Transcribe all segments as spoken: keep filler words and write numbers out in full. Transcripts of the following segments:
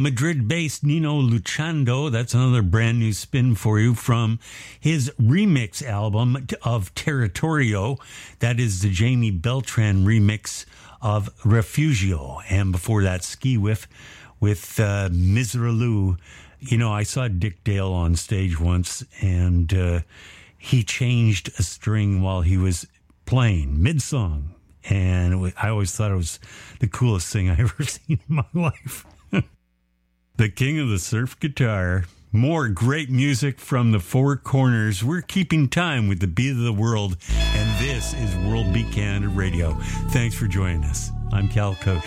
Madrid-based Nino Luchando. That's another brand new spin for you from his remix album of Territorio. That is the Jamie Beltran remix of Refugio. And before that, Ski Whiff with uh, Miseraloo. You know, I saw Dick Dale on stage once, and uh, he changed a string while he was playing mid-song. And it was, I always thought it was the coolest thing I ever seen in my life. The king of the surf guitar. More great music from the four corners. We're keeping time with the beat of the world, and this is World Beat Canada Radio. Thanks for joining us. I'm Cal Cote.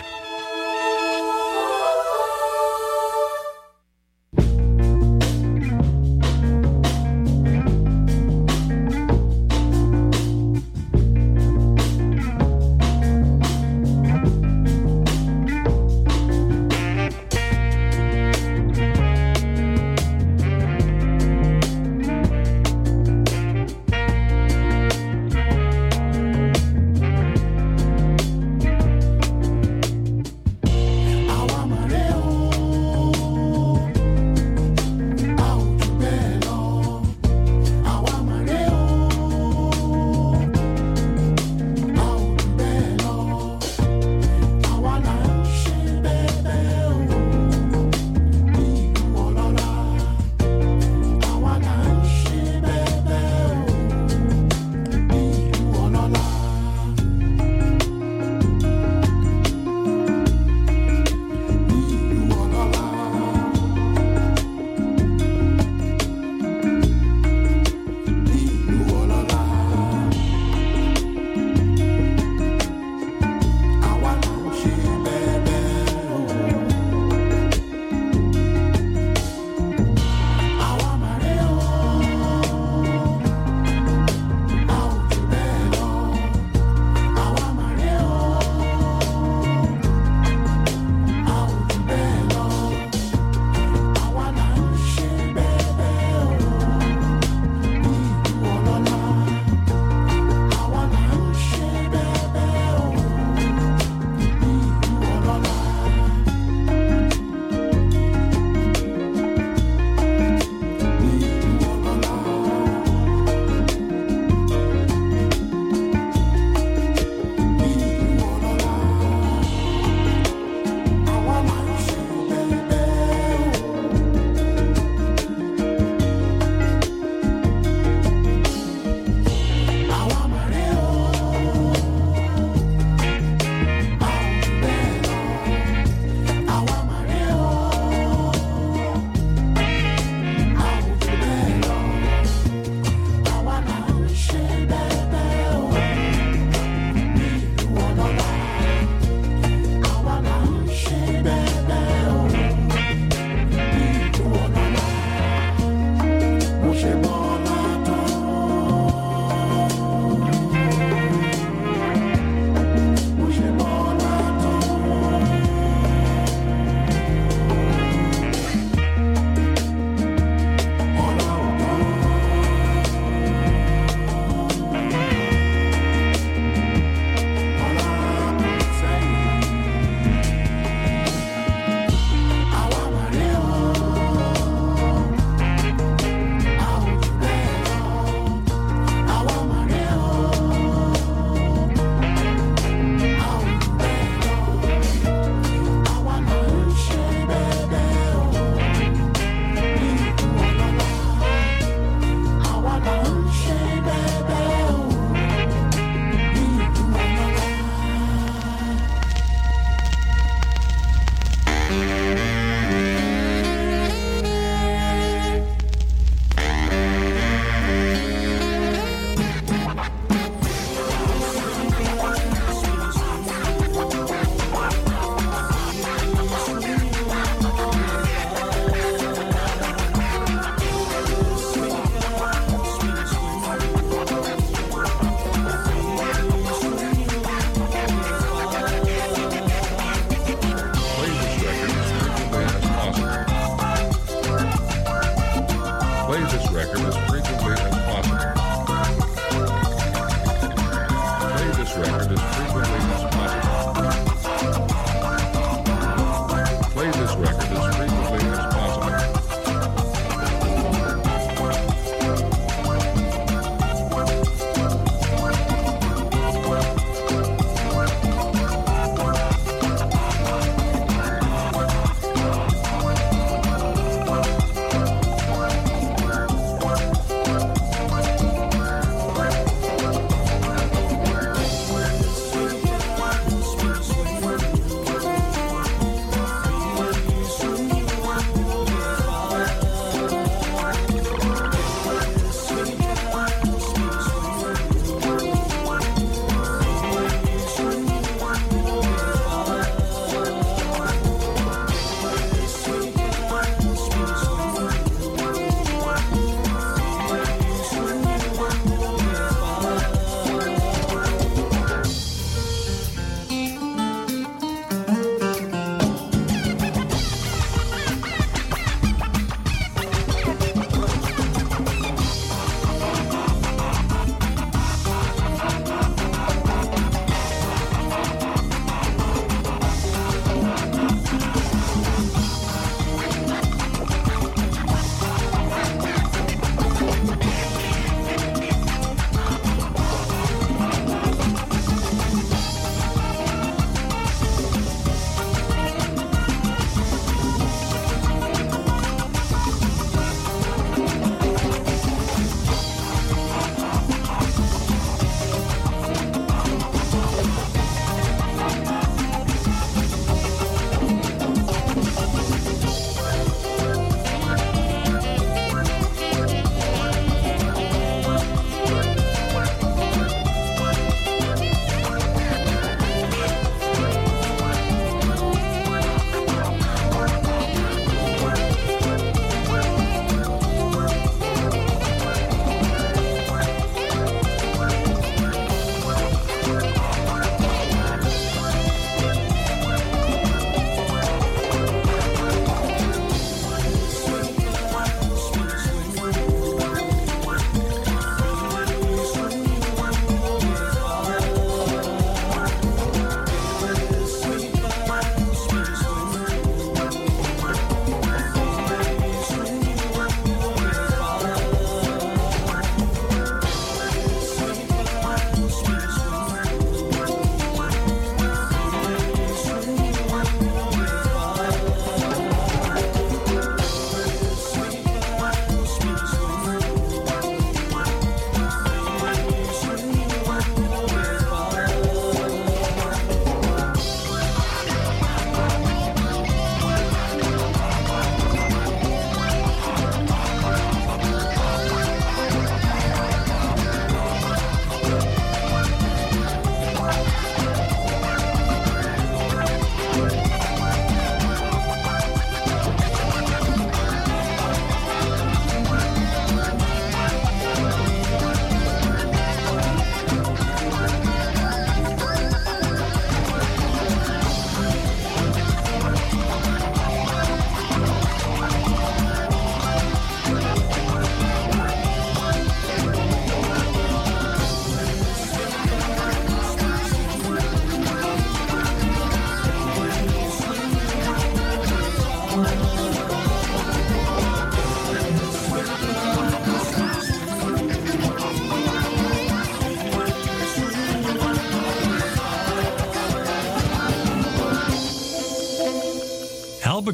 record as frequently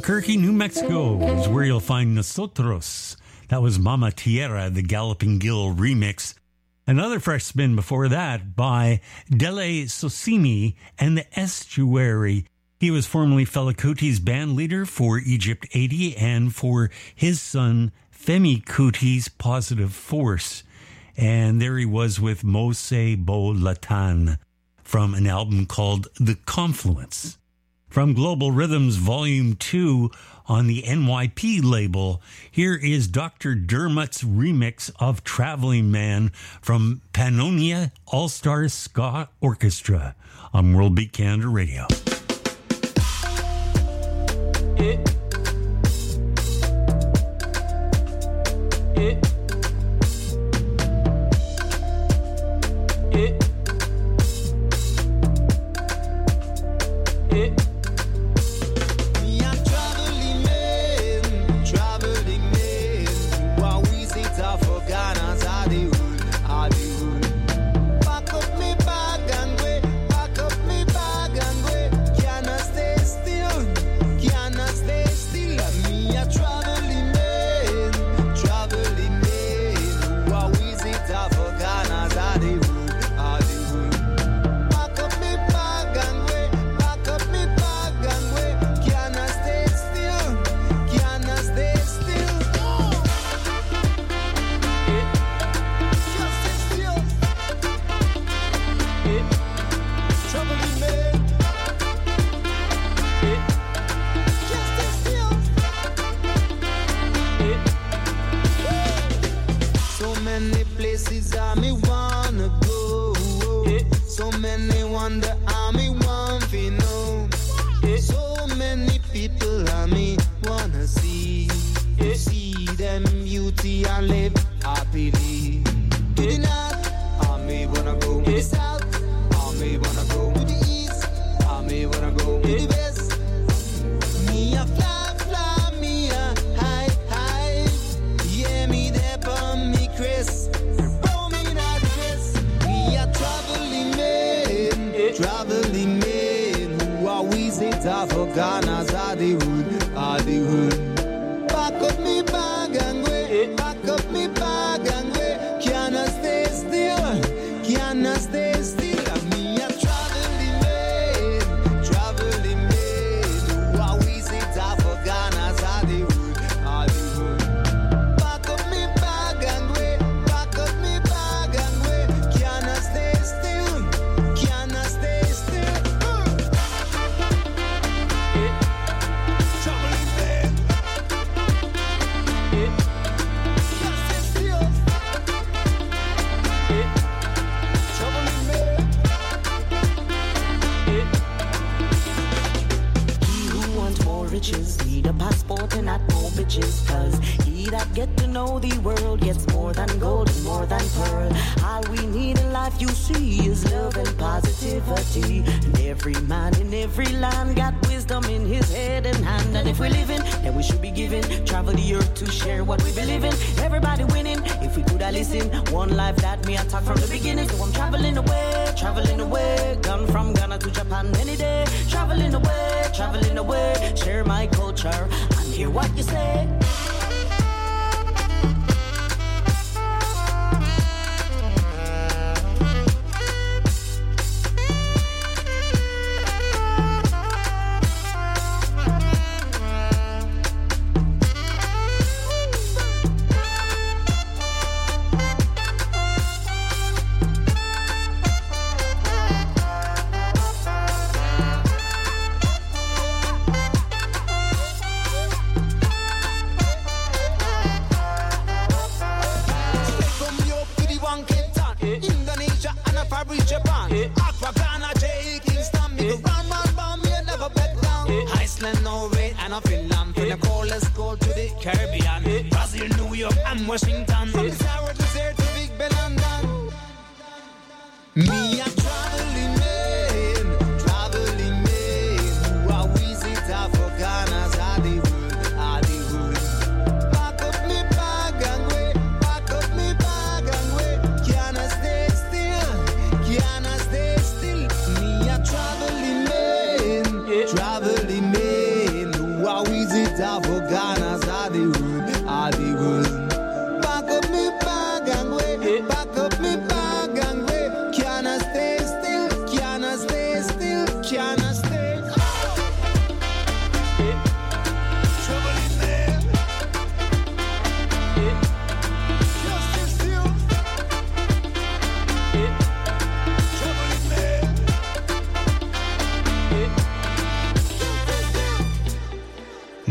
Albuquerque, New Mexico is where you'll find Nosotros. That was Mama Tierra, the Galloping Gill remix. Another fresh spin before that by Dele Sosimi and the Estuary. He was formerly Fela Kuti's band leader for Egypt eighty and for his son Femi Kuti's Positive Force. And there he was with Mose Bo Latan from an album called The Confluence. From Global Rhythms Volume two on the N Y P label, here is Doctor Dermot's remix of Traveling Man from Pannonia All-Star Ska Orchestra on World Beat Canada Radio. Yeah. Yeah. Yeah. Yeah. Me a traveling man, traveling man. While we sit off for Ghana's are the hood, are the hood. Pack up me bag and way, pack up me bag and way. Cannot stay still, cannot stay still. Me a traveling man, traveling man. While we sit off for Ghana's are the hood, are the hood. Pack up me bag and way. Pack up me bag and way. Cannot stay still, cannot stay still. Just stay still. Troubling man. Just stay still. So many places I me wanna go. So many wonder I me want to know. So many people I me wanna see. See them beauty and live happily. To the north, I me wanna go. To the south, I me wanna go. To the east, I me wanna go. To the west, me a fly, fly, me a high, high. Yeah, me there on me Chris. Roll me not Chris. Me a traveling man, traveling man. Who are we sit off for Ghana's are the hood, are the hood. Pack up me bag and way, pack up me bag and way. Cannot stay still, cannot stay still. Me a traveling man, traveling man. Who are we sit off for Ghana's are the hood, are the hood. Pack up me bag and way, pack up me bag and way. Cannot stay still, cannot stay still. Traveling man, can't stay still. Traveling man. He who wants more riches need a passport and not more bitches. Cause he that get to know the world gets more than gold and more than pearl. All we need in life, you see, is love and positivity. And every man in every land got wisdom in his head and hand. And if we're living, then we should be giving. Travel the earth to share what we believe in. Everybody winning, if we could have listened. One life that me attack from the beginning. So I'm traveling away, traveling away. Gone from Ghana to Japan any day. Traveling away, traveling away. Share my culture and hear what you say. From Europe to the one Cape Town, Indonesia and a Paris, Japan, Accra, Ghana, J. Kingston, me go round, round, round, me never back down. Iceland, Norway and a Finland, from the coldest cold to the Caribbean, Brazil, New York and Washington, from the Sahara Desert to Big Ben, London. Me a traveling man, traveling man. Who are we sit off for Ghana's are the hood, are the hood. Pack up me bag and way, pack up me bag and way. Cannot stay still, cannot stay still. Me a traveling man, traveling man. Who are we sit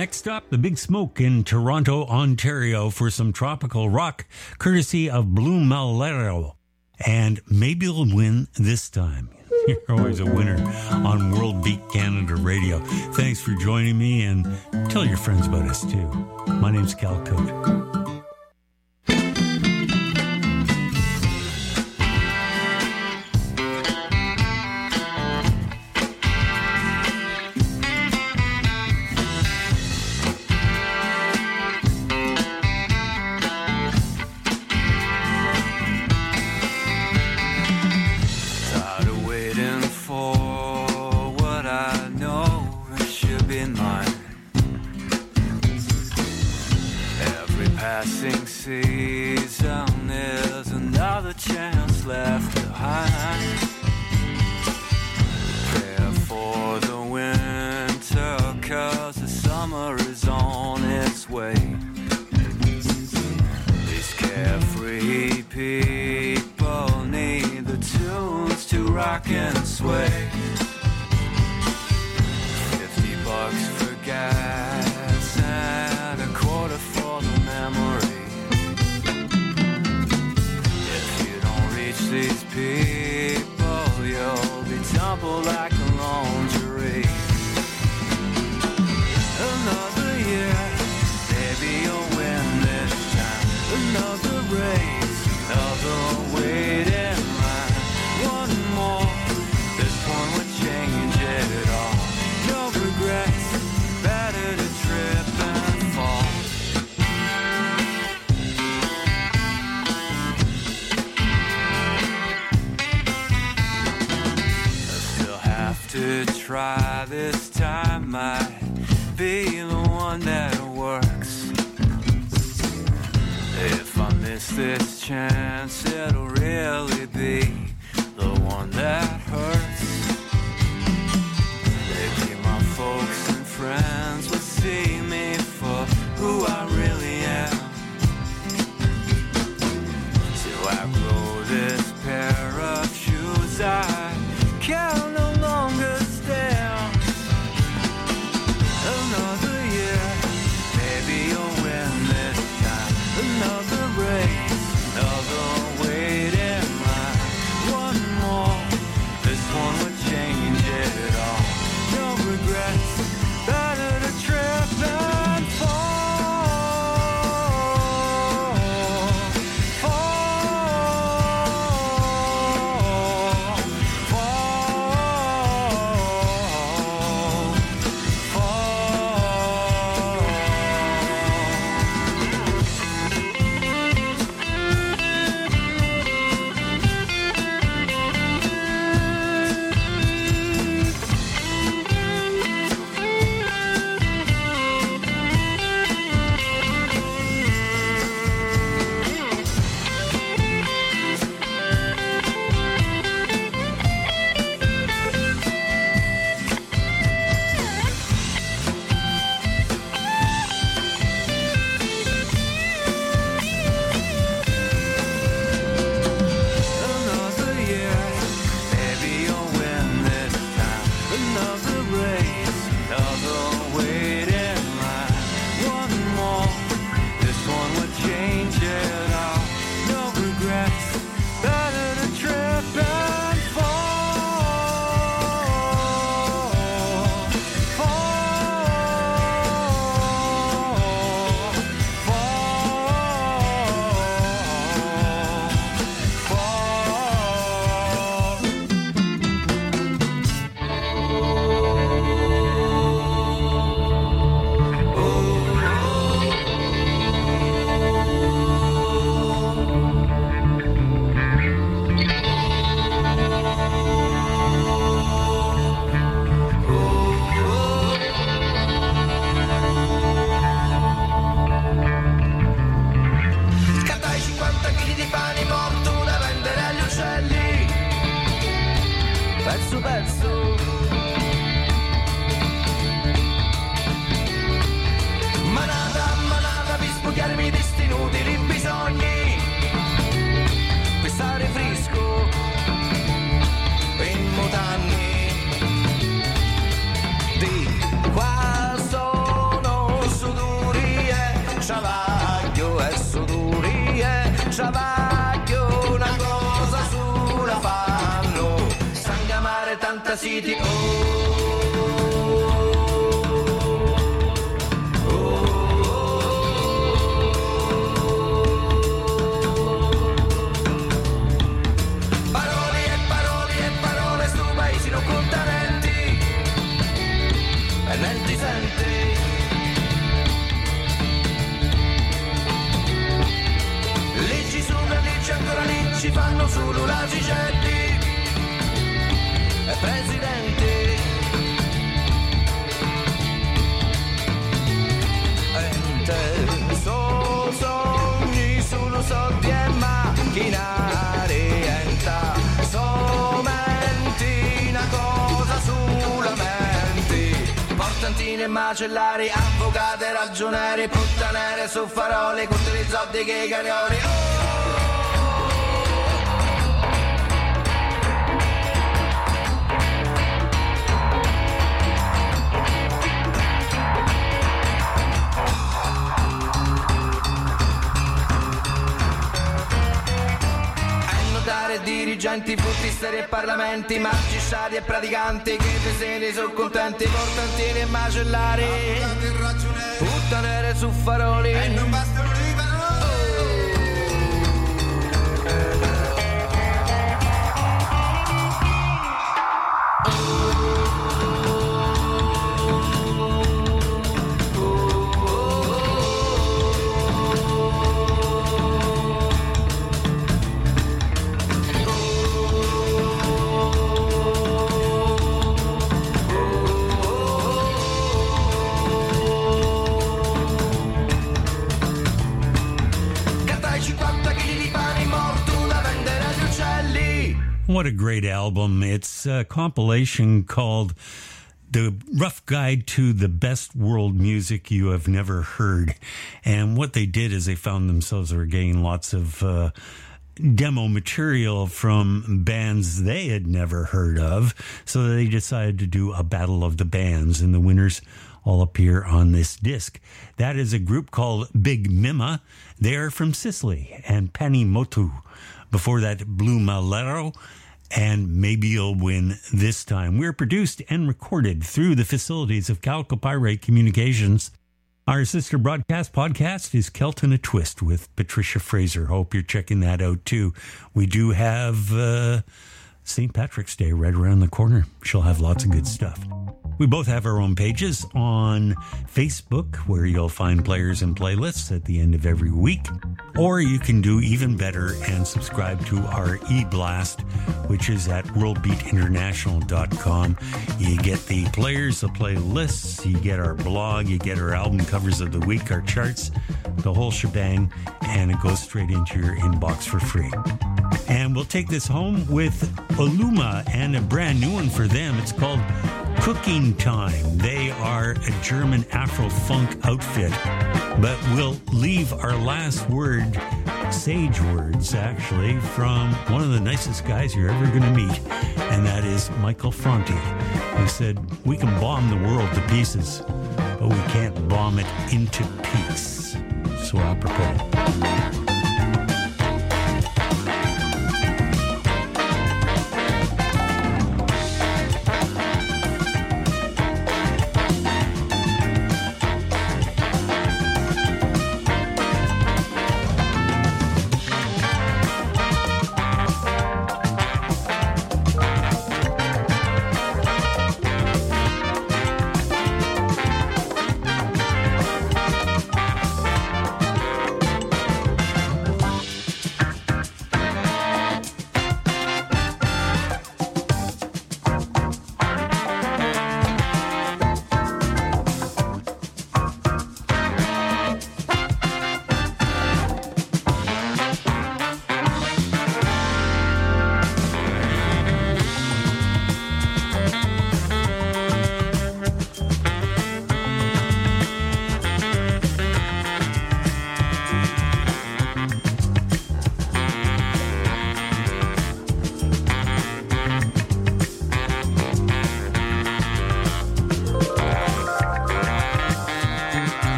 Next up, the Big Smoke in Toronto, Ontario for some tropical rock, courtesy of Blue Malero. And maybe you'll win this time. You're always a winner on World Beat Canada Radio. Thanks for joining me, and tell your friends about us too. My name's Cal Cote. Season, there's another chance left behind. Prepare for the winter, 'cause the summer is on its way. These carefree people need the tunes to rock and sway. Fifty bucks for gas and a quarter for the memory. These people, you'll be tumbled like a lingerie. Another year, maybe you'll win this time. Another race, another waiting line. One more, this one would change it all. No regrets, better to trip and fall. To try this time might be the one that works. If I miss this chance, it'll really be the one that hurts. Maybe my folks and friends would see me for who I really am. To outgrow this pair of shoes, I can't Qua sono travaglio, una cosa sola fanno, sangamare tanta city, ci fanno solo la Gigelli e presidente ente so sogni solo soldi e macchinari enta so menti una cosa sulla menti portantine e macellari avvocati e ragionieri puttanere su farole con tutti i soldi che i canioli oh! Dirigenti, fruttisteri e parlamenti, magistrati e praticanti che presenti sono contenti, portantini e macellari, puttanere su faroli e non bastano i paroli. What a great album. It's a compilation called The Rough Guide to the Best World Music You Have Never Heard. And what they did is they found themselves were getting lots of uh, demo material from bands they had never heard of. So they decided to do a battle of the bands, and the winners all appear on this disc. That is a group called Big Mima. They are from Sicily, and Panimotu. Before that, Blue Malero, and Maybe You'll Win This Time. We're produced and recorded through the facilities of Calcopyrite Communications. Our sister broadcast podcast is Kelton A Twist with Patricia Fraser. Hope you're checking that out too. We do have uh, Saint Patrick's Day right around the corner. She'll have lots of good stuff. We both have our own pages on Facebook, where you'll find players and playlists at the end of every week. Or you can do even better and subscribe to our e-blast, which is at world beat international dot com. You get the players, the playlists, you get our blog, you get our album covers of the week, our charts, the whole shebang, and it goes straight into your inbox for free. And we'll take this home with Oluma and a brand new one for them. It's called Cooking Time. They are a German Afro-funk outfit, but we'll leave our last word, sage words, actually, from one of the nicest guys you're ever going to meet, and that is Michael Franti, who said, we can bomb the world to pieces, but we can't bomb it into peace. So apropos.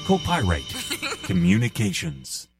Copyright Communications.